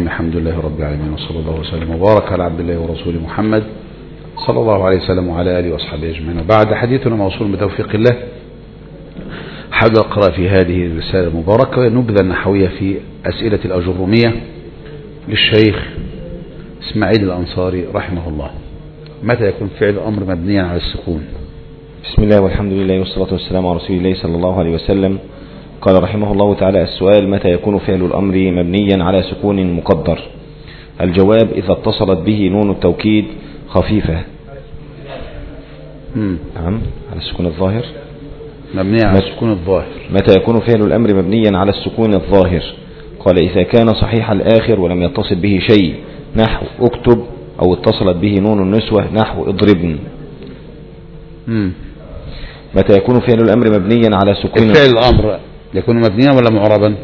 الرحيم. الحمد لله رب العالمين، وصلى الله وسلم وبارك على عبد الله ورسوله محمد صلى الله عليه وسلم وعلى آله وأصحابه أجمعين. بعد حديثنا موصول بتوفيق الله، حابب أقرأ في هذه الرسالة المباركة نبذة نحوية في أسئلة الأجرومية للشيخ إسماعيل الأنصاري رحمه الله. متى يكون فعل الأمر مبنيا على السكون؟ بسم الله والحمد لله والصلاة والسلام على رسول الله صلى الله عليه وسلم. قال رحمه الله تعالى: السؤال: متى يكون فعل الأمر مبنيا على سكون مقدر؟ الجواب: إذا اتصلت به نون التوكيد خفيفة. نعم، على السكون الظاهر. مبنيا على السكون الظاهر. متى يكون فعل الأمر مبنيا على السكون الظاهر؟ قال: إذا كان صحيح الآخر ولم يتصل به شيء، نحو اكتب، أو اتصلت به نون النسوة، نحو اضربن. متى يكون فعل الأمر مبنيا على سكون؟ فعل الأمر يكون مبنيا ولا معربا؟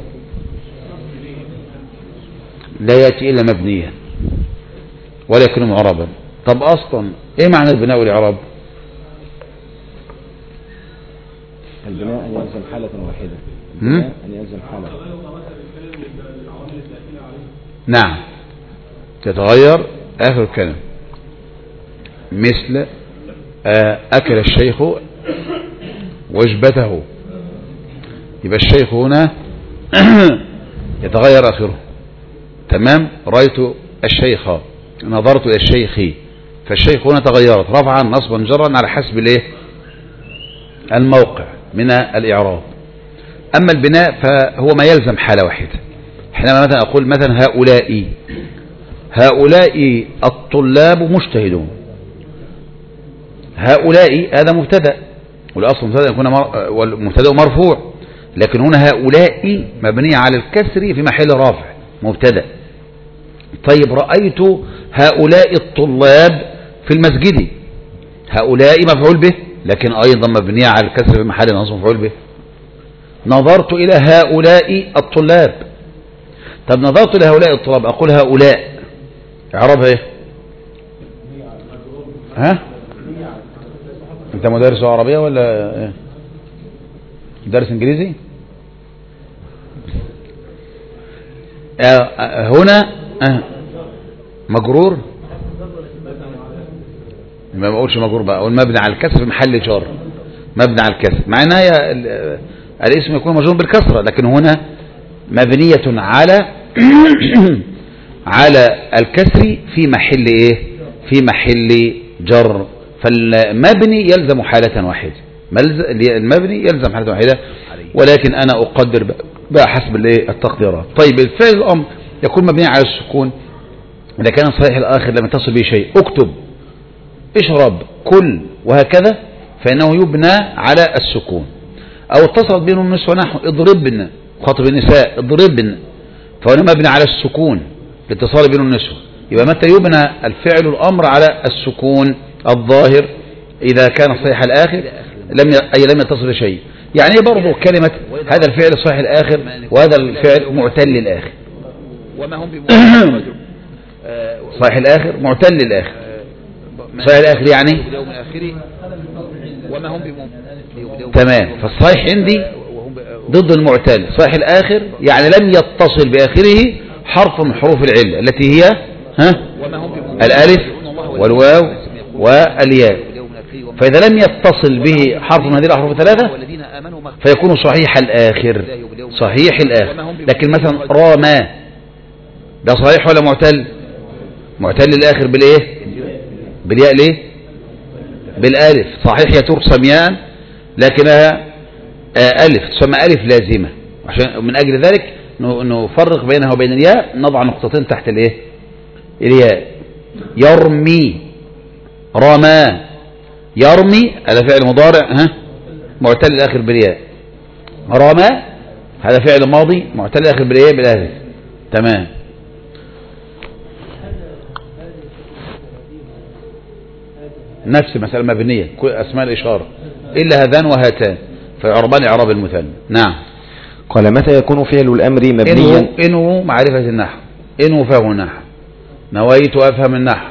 لا يأتي إلا مبنيا ولا يكون معربا. طب أصلا إيه معنى البناء والإعراب؟ البناء أن يلزم حالة واحدة. البناء أن يلزم حالة. نعم، تتغير آخر الكلام، مثل أكل الشيخ وجبته، يبقى الشيخ هنا يتغير آخره. تمام. رأيت الشيخ، نظرت إلى الشيخ، فالشيخ هنا تغيرت رفعا نصبا جرا على حسب الايه الموقع من الإعراب. أما البناء فهو ما يلزم حالة واحدة. حينما مثلا أقول مثلا هؤلاء الطلاب مجتهدون، هؤلاء هذا مبتدأ، والأصل مبتدأ يكون والمبتدأ مرفوع، لكن هنا هؤلاء مبنية على الكسر في محل رافع مبتدأ. طيب، رأيت هؤلاء الطلاب في المسجد، هؤلاء مفعول به لكن أيضا مبنية على الكسر في محل نصب مفعول به. نظرت إلى هؤلاء الطلاب. طب نظرت إلى هؤلاء الطلاب، أقول هؤلاء إعرابها إيه؟ ها؟ أنت مدرس عربية ولا إيه؟ مدرس إنجليزي؟ هنا مجرور، ما بقولش مجرور بقى، أقول مبني على الكسر في محل جر، مبني على الكسر، مع أن هي الاسم يكون مجرور بالكسرة، لكن هنا مبنية على على الكسر في محل ايه؟ في محل جر. فالمبني يلزم حالة واحدة، المبني يلزم حالة واحدة، ولكن أنا أقدر بقى حسب التقديرات. طيب، الفعل الأمر يكون مبني على السكون إذا كان صحيح الآخر لم يتصل به شيء. اكتب، اشرب، كل، وهكذا، فإنه يبنى على السكون. أو اتصلت بين النسوة، نحو اضربن، خاطب النساء اضربن، فهنا مبني على السكون لاتصال بين النسوة. يبقى متى يبنى الفعل الأمر على السكون الظاهر؟ إذا كان صحيح الآخر لم يتصل شيء. يعني برضو كلمة هذا الفعل صحيح الآخر وهذا الفعل معتل الآخر. صحيح الآخر معتل الآخر. صحيح الآخر يعني تمام. فالصحيح عندي ضد المعتل. صحيح الآخر يعني لم يتصل بآخره حرف من حروف العلة التي هي الألف والواو والياء. فإذا لم يتصل به حرف من هذه الأحرف الثلاثة فيكون صحيح الآخر. صحيح الآخر. لكن مثلا راما ده صحيح ولا معتل؟ معتل الآخر بالإيه؟ بالياء. ليه؟ بالألف. صحيح يترسم ياء لكنها ألف، تسمى ألف لازمة، عشان من أجل ذلك نفرق بينها وبين الياء، نضع نقطتين تحت الإيه؟ الياء. يرمي، رمى، يرمي هذا فعل مضارع معتل الآخر بالياء. رمى هذا فعل ماضي معتل الآخر بالإيه؟ بالألف. تمام. نفس مسألة مبنية، كل أسماء الإشارة إلا هذان وهاتان فيعربان إعراب المثنى. نعم. قال: متى يكون فعل الأمر مبنيا؟ إنه معرفة النحو، إنه فهم النحو، نويت أفهم النحو.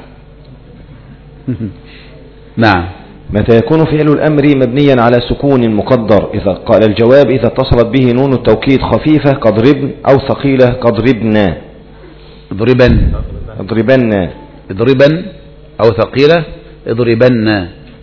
نعم. متى يكون فعل الأمر مبنيا على سكون مقدر؟ إذا قال الجواب: إذا اتصلت به نون التوكيد خفيفة كضربن، أو ثقيلة كضربنا. اضربن أو ثقيلة اضربن.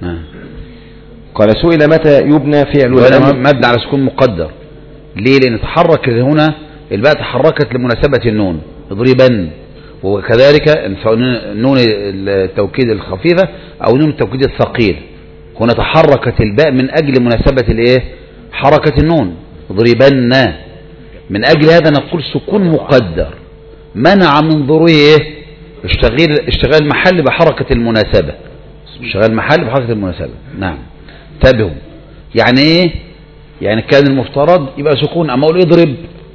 قال سئل متى يبنى فعل الأمر مبني على سكون مقدر. ليه؟ لأن تحرك هنا الباء تحركت لمناسبة النون اضربن، وكذلك نون التوكيد الخفيفة أو نون التوكيد الثقيل، هنا تحركت الباء من أجل مناسبة الايه حركة النون اضربن. من أجل هذا نقول سكون مقدر منع من ظهوره ايه اشتغال المحل بحركة المناسبة. اشتغال المحل بحركة المناسبة. نعم انتبهوا. يعني ايه؟ يعني كان المفترض يبقى سكون، اما اقول اضرب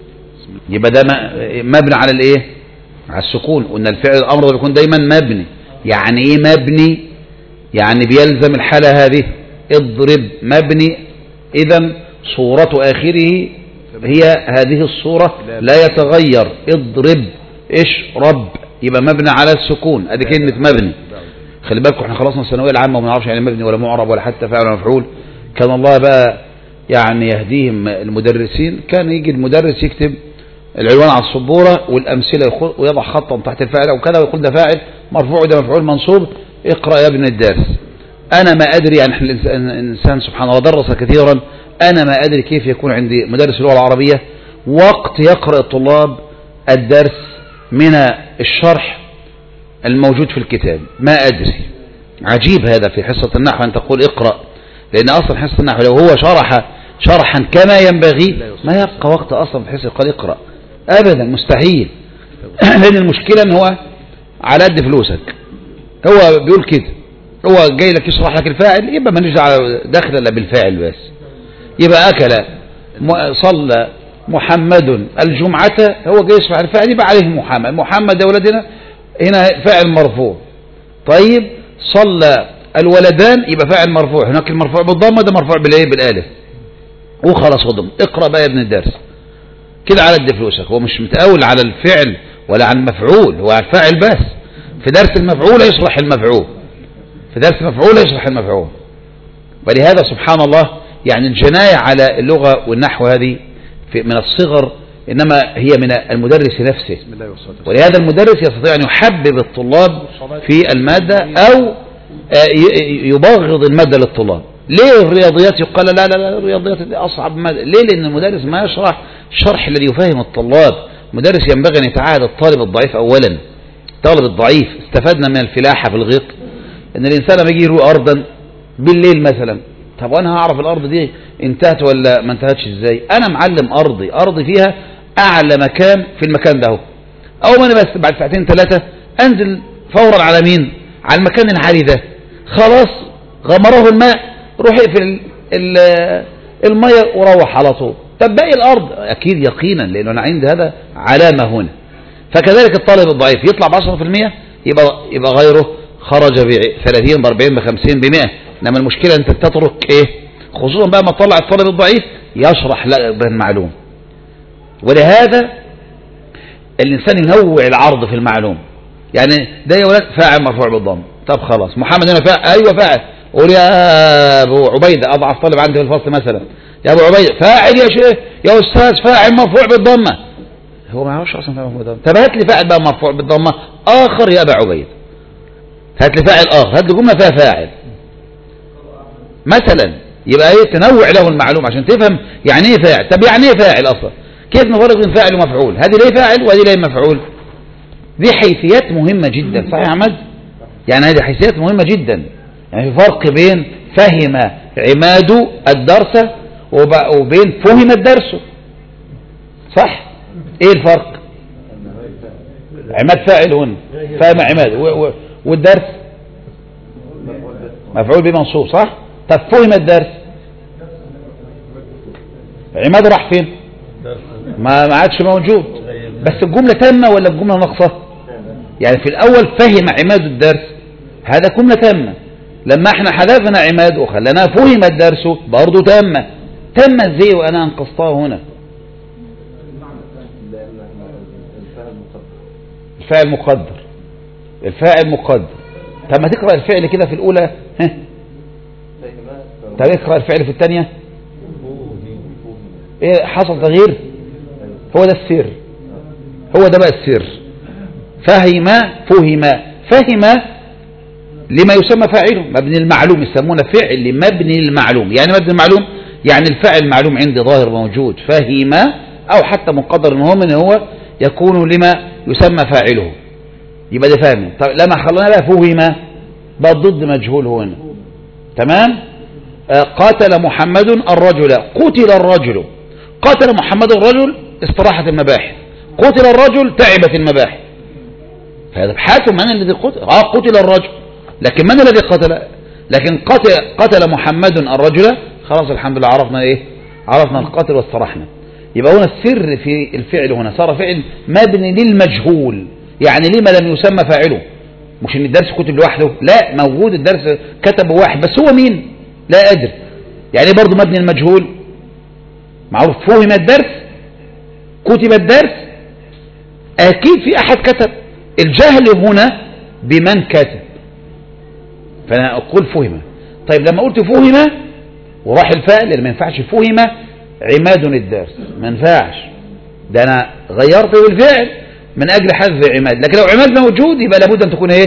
يبقى ده مبني على الايه على السكون. قلنا الفعل الامر ده بيكون دايما مبني. يعني ايه مبني؟ يعني بيلزم الحالة هذه اضرب مبني، اذا صورة اخره هي هذه الصورة لا يتغير. اضرب اشرب يبقى مبني على السكون. ادي كلمة مبني. خلي بالكم احنا خلصنا الثانويه العامه وما نعرفش يعني مبني ولا معرب ولا حتى فاعل ولا مفعول. كان الله بقى يعني يهديهم المدرسين، كان يجي المدرس يكتب العنوان على السبوره والامثله ويضع خطا تحت الفاعل وكذا ويقول ده فاعل مرفوع وده مفعول منصوب، اقرا يا ابن الدرس. انا ما ادري، يعني احنا الانسان سبحان الله درس كثيرا، انا ما ادري كيف يكون عندي مدرس اللغه العربيه وقت يقرا الطلاب الدرس من الشرح الموجود في الكتاب. ما أدري. عجيب هذا في حصة النحو أن تقول اقرأ، لأن أصلا حصة النحو لو هو شرحا كما ينبغي ما يبقى وقت أصلا في حصة قال اقرأ أبدا، مستحيل. لأن المشكلة أن هو على قد فلوسك، هو بيقول كده، هو جاي لك يشرح لك الفاعل يبقى ما نرجع داخل إلا بالفاعل بس. يبقى أكل صلى محمد الجمعة، هو جاي يشرح الفاعل يبقى عليه محمد يا ولدنا هنا فاعل مرفوع. طيب صلى الولدان يبقى فاعل مرفوع، هناك المرفوع بالضمه ده مرفوع بالايه بالالف وخلاص وضم. اقرا بقى يا ابن الدرس كده على قد فلوسك. هو مش متأول على الفعل ولا على المفعول، هو على الفاعل بس. في درس المفعول يشرح المفعول، في درس المفعول يشرح المفعول. ولهذا سبحان الله يعني الجناية على اللغة والنحو هذه من الصغر، إنما هي من المدرس نفسه. ولهذا المدرس يستطيع أن يحبب الطلاب في المادة أو يبغض المادة للطلاب. ليه الرياضيات يقال لا الرياضيات دي أصعب مادة؟ ليه؟ لأن المدرس ما يشرح الشرح الذي يفهم الطلاب. المدرس ينبغي أن يتعاهد الطالب الضعيف أولا. الطالب الضعيف استفدنا من الفلاحة في الغيط إن الإنسان لما يجي يروي أرضا بالليل مثلا، طب وأنا هعرف الأرض دي انتهت ولا ما انتهتش إزاي؟ أنا معلم أرضي فيها أعلى مكان في المكان ده، أو ما أنا بس بعد ساعتين ثلاثة أنزل فورا على مين؟ على المكان العالي ده. خلاص غمره الماء، روح اقفل المية وروح على طول. طب باقي الأرض أكيد يقينا، لأنه أنا عندي هذا علامة هنا. فكذلك الطالب الضعيف يطلع ب10% يبقى غيره خرج ب30 ب40 ب50 ب100. إنما المشكلة أنت تترك إيه؟ خصوصا بقى ما تطلع الطالب الضعيف يشرح بالمعلوم. ولهذا الإنسان ينوع العرض في المعلوم. يعني ده يا ولد فاعل مرفوع بالضم، طب خلاص محمد هنا فاعل، أيوة فاعل. قول يا أبو عبيدة أضعف طالب عندي في الفصل مثلا، يا أبو عبيدة فاعل يا شيخ يا أستاذ فاعل مرفوع بالضمة. هو ما يعرفش أصلا فاعل مرفوع بالضمة. طب هات لي فاعل بقى مرفوع بالضمة آخر يا أبو عبيدة، هات لي فاعل آخر، هات لي جملة فيها فاعل مثلا. يبقى ايه؟ تنوع له المعلومة عشان تفهم يعني ايه فاعل. طب يعني ايه فاعل اصلا؟ كيف نفرق بين فاعل ومفعول؟ هذه ليه فاعل وهذه ليه مفعول؟ دي حيثيات مهمة جدا. صحيح يا عماد؟ يعني هذه حيثيات مهمة جدا. يعني في فرق بين فهم عماد الدرس وبين فهم الدرس. صح؟ ايه الفرق؟ عماد فاعل هنا، فهم عماد، والدرس مفعول به منصوب. صح؟ طب فهم الدرس عماد راح فين؟ ما عادش موجود. بس الجملة تامة ولا الجملة ناقصة؟ يعني في الأول فهم عماد الدرس، هذا جملة تامة. لما احنا حذفنا عماد وخلنا فهم الدرس برضه تامة. تامة ازاي وأنا انقصتها هنا؟ الفاعل مقدر. الفاعل مقدر. طب ما تقرأ الفعل كده في الأولى، طب اقرأ الفعل في الثانية. ايه حصل تغيير؟ هو ده السر، هو ده بقى السر. فهم لما يسمى فاعله مبني المعلوم، يسمونه فعل مبني المعلوم. يعني مبني المعلوم يعني الفاعل المعلوم عندي ظاهر موجود، فهم، أو حتى مقدر من هو يكون لما يسمى فاعله، يبقى ده فاهم. طب لما خلونا بقى فهم بقى ضد مجهول هنا. تمام. قاتل محمد الرجل، قتل الرجل. قاتل محمد الرجل استراحت المباحث، قتل الرجل تعبت المباحث. فهذا ابحاث من الذي قتل. قتل الرجل، لكن من الذي قتل؟ لكن قتل محمد الرجل، خلاص الحمد لله عرفنا ايه، عرفنا القتل واسترحنا. يبقى هنا السر في الفعل هنا صار فعل مبني للمجهول. يعني لما لم يسمى فاعله؟ مش ان الدرس كتب لوحده، لا، موجود الدرس كتبه واحد، بس هو مين؟ لا أدري. يعني برضه مبني المجهول، معروف فهم الدرس، كتب الدرس، أكيد في أحد كتب. الجهل هنا بمن كتب، فأنا أقول فهم. طيب لما قلت فهم وراح الفاعل اللي ما ينفعش، فهم عماد الدرس، ما ينفعش، ده أنا غيرت الفعل من أجل حذف عماد. لكن لو عماد موجود يبقى لابد أن تكون إيه؟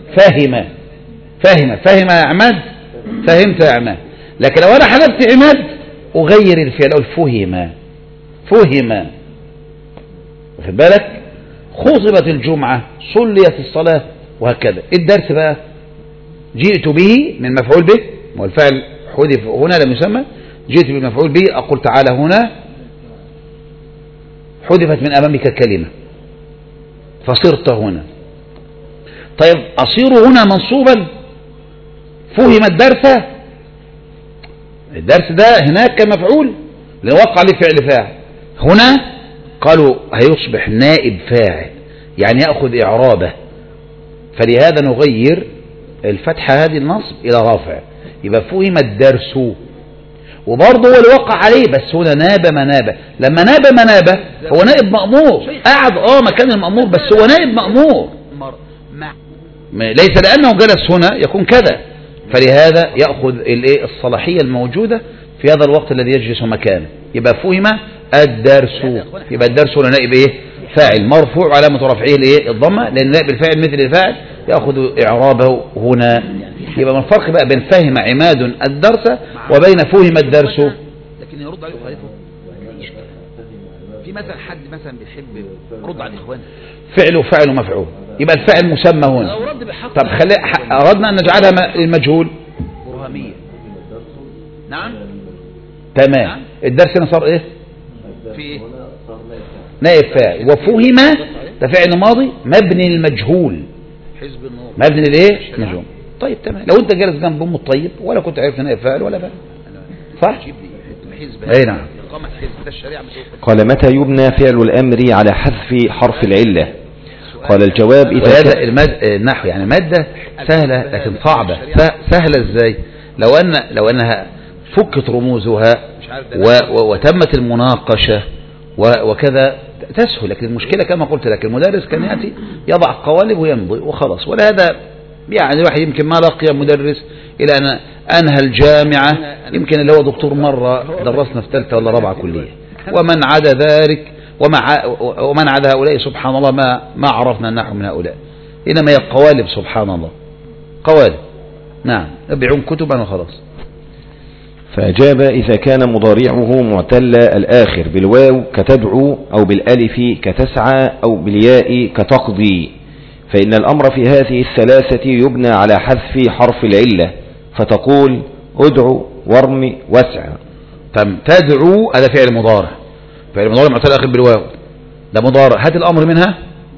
فهم يا عماد، فهمت يا عماد. لكن لو أنا حذفت عماد أغير الفعل، أقول فهم. واخد بالك؟ خطبت الجمعة، صليت الصلاة، وهكذا. الدرس بقى جئت به من مفعول به، والفعل حذف هنا لم يسمى، جئت بالمفعول به، أقول تعالى هنا حذفت من أمامك كلمة فصرت هنا. طيب أصير هنا منصوبا، فهم الدرس ده هناك مفعول لوقع عليه فعل فاعل، هنا قالوا هيصبح نائب فاعل، يعني يأخذ إعرابه، فلهذا نغير الفتحة هذه النصب إلى رافع، يبقى فهم الدرس. وبرضه هو اللي وقع عليه، بس هنا ناب منابه. لما ناب منابه هو نائب مأمور، قعد مكان المأمور، بس هو نائب مأمور، ليس لأنه جلس هنا يكون كذا. فلهذا يأخذ الصلاحية الموجودة في هذا الوقت الذي يجلس مكانه، يبقى فهم الدرس. يبقى الدرس هنا نائب فاعل مرفوع علامة رفعه الضمة، لأن نائب الفاعل مثل الفاعل يأخذ إعرابه هنا. يبقى من الفرق بقى بين فهم عماد الدرس وبين فهم الدرس. لكن يرد عليه وخالفه في مثلا حد مثلا بيحب يرد على اخوانه، فعل ومفعول، يبقى الفاعل مسمى هنا. طب أردنا أن نجعلها المجهول برهامية. نعم تمام. الدرس هنا صار ايه؟ في ايه؟ نائب فاعل. وفهم ده فعل ماضي مبني المجهول، حزب النور مبني للايه؟ مجهول. طيب تمام. لو انت جالس جنب ام الطيب ولا كنت عارف نائب فاعل ولا فاعل، صح؟ اي نعم. قال متى يبنى فعل الأمر على حذف حرف العلة؟ قال الجواب إذا النحو يعني مادة سهلة لكن صعبة. سهلة ازاي؟ لو أنها فكت رموزها وتمت المناقشة وكذا تسهل. لكن المشكلة كما قلت لك المدرس كان يأتي يضع قوالب ويمضي وخلاص. ولهذا يعني الواحد يمكن ما لقي مدرس إلى أن أنهى الجامعة، يمكن اللي هو دكتور مرة درسنا في ثالثة ولا رابعة كلية. ومن عدا ذلك ومن عدا هؤلاء سبحان الله ما عرفنا النحو من هؤلاء، إنما هي قوالب سبحان الله، قوالب. نعم، يبيعون كتبا وخلاص. فأجاب إذا كان مضارعه معتل الآخر بالواو كتدعو، أو بالألف كتسعى، أو بالياء كتقضي، فإن الأمر في هذه الثلاثة يبنى على حذف حرف العلة، فتقول ادعو وارمي واسع. تدعو هذا فعل مضارع، فعل مضارع معتل الآخر بالواو، ده مضارع. هات الأمر منها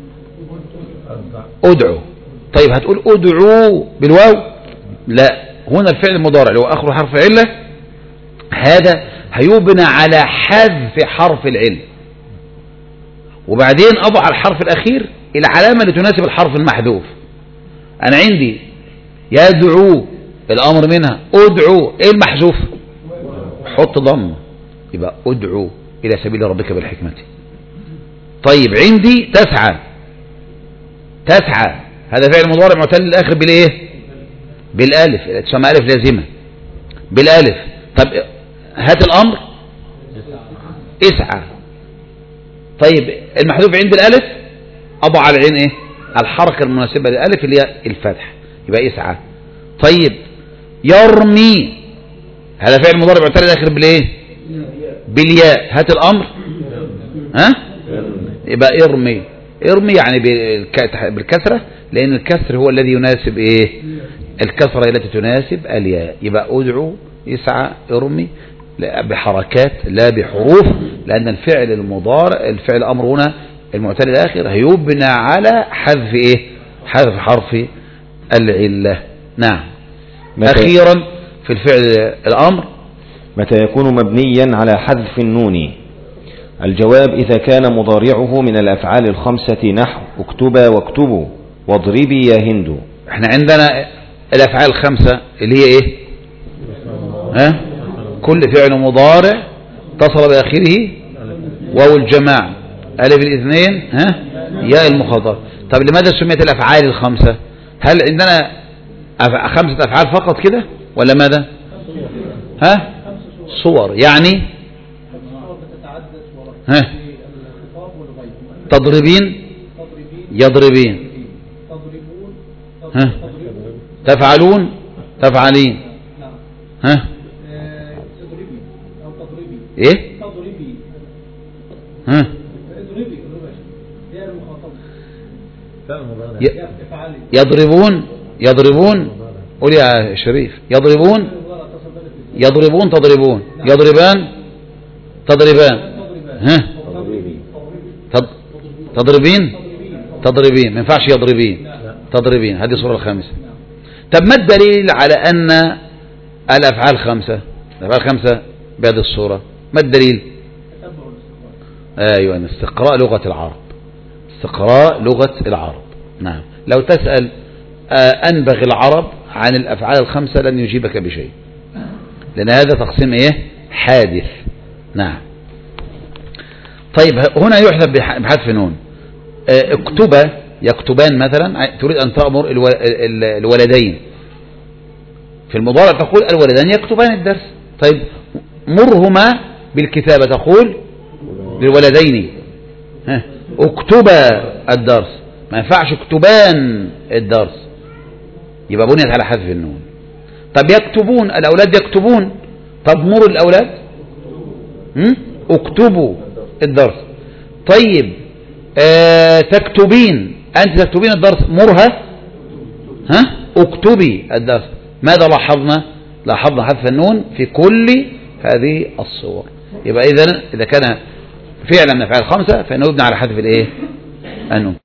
ادعو. طيب هتقول ادعو بالواو؟ لا، هنا الفعل المضارع اللي هو آخر حرف علة هذا هيبنى على حذف حرف العلة، وبعدين أضع الحرف الأخير العلامة اللي تناسب الحرف المحذوف. أنا عندي يدعو الأمر منها، أدعو إيه المحذوف؟ حط ضم، يبقى أدعو إلى سبيل ربك بالحكمة. طيب عندي تسعى هذا فعل مضارع معتل الآخر بالإيه؟ بالألف، تسمى ألف لازمة بالألف. طب هات الأمر اسعى. طيب المحذوف عند الألف أضع على العين إيه؟ الحركة المناسبة للألف اللي هي الفتح، يبقى يسعى. طيب يرمي هذا فعل مضارع معتل الآخر بالإيه؟ بالياء. هات الأمر، ها؟ يبقى ارمي. ارمي يعني بالكسرة، لأن الكسر هو الذي يناسب إيه؟ الكسرة التي تناسب الياء. يبقى أدعو، يسعى، ارمي بحركات لا بحروف، لأن الفعل المضارع الفعل الأمر هنا المعتل الآخر هيبنى على حذف إيه؟ حذف حرف العلة. نعم. أخيرا في الفعل الأمر متى يكون مبنيا على حذف النون؟ الجواب إذا كان مضارعه من الأفعال الخمسة نحو اكتبا واكتبوا واضربي يا هند. احنا عندنا الأفعال الخمسة اللي هي ايه؟ ها؟ كل فعل مضارع اتصل بآخره واو الجماعة ألف الاثنين ها؟ ياء المخاطبة. طب لماذا سميت الأفعال الخمسة؟ هل عندنا خمسة أفعال فقط كده ولا ماذا؟ ها؟ صور يعني ها؟ تضربين، يضربين، ها؟ تفعلون، تفعلين، ها؟ ايه؟ ها؟ يضربون، يضربون، قول يا شريف. يضربون، يضربون، تضربون، يضربان، تضربان، ها؟ تضربين، تضربين، ما ينفعش يضربين، تضربين. هذه الصورة الخامسة. طب ما الدليل على أن الأفعال خمسة؟ الأفعال خمسة بهذه الصورة، ما الدليل؟ أيوة، استقراء لغة العرب، استقراء لغة العرب. نعم. لو تسأل أنبغي العرب عن الأفعال الخمسة لن يجيبك بشيء، لأن هذا تقسيم إيه؟ حادث. نعم. طيب هنا يحذف بحذف نون. اكتبا، يكتبان مثلا، تريد أن تأمر الولدين، في المضارع تقول الولدان يكتبان الدرس. طيب مرهما بالكتابة تقول للولدين اكتبا الدرس، ما ينفعش اكتبان الدرس، يبقى بنيت على حذف النون. طب يكتبون، الأولاد يكتبون، طب مروا الأولاد اكتبوا الدرس. طيب تكتبين، أنت تكتبين الدرس، مرها اكتبي الدرس. ماذا لاحظنا؟ لاحظنا حذف النون في كل هذه الصور. يبقى إذا كان فعلا من أفعال خمسة فإنه يبنى على حذف الإيه؟ النون.